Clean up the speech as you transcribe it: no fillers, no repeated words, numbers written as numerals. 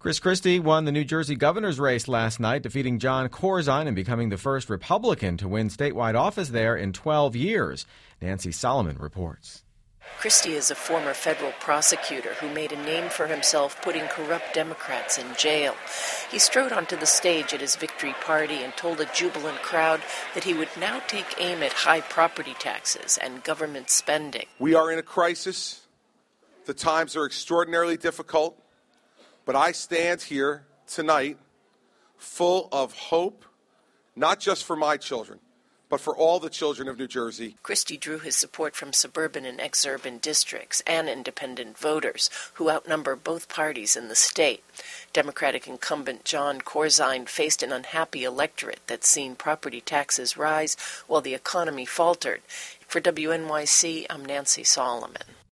Chris Christie won the New Jersey governor's race last night, defeating Jon Corzine and becoming the first Republican to win statewide office there in 12 years. Nancy Solomon reports. Christie is a former federal prosecutor who made a name for himself putting corrupt Democrats in jail. He strode onto the stage at his victory party and told a jubilant crowd that he would now take aim at high property taxes and government spending. We are in a crisis. The times are extraordinarily difficult. But I stand here tonight full of hope, not just for my children, but for all the children of New Jersey. Christie drew his support from suburban and exurban districts and independent voters who outnumber both parties in the state. Democratic incumbent Jon Corzine faced an unhappy electorate that's seen property taxes rise while the economy faltered. For WNYC, I'm Nancy Solomon.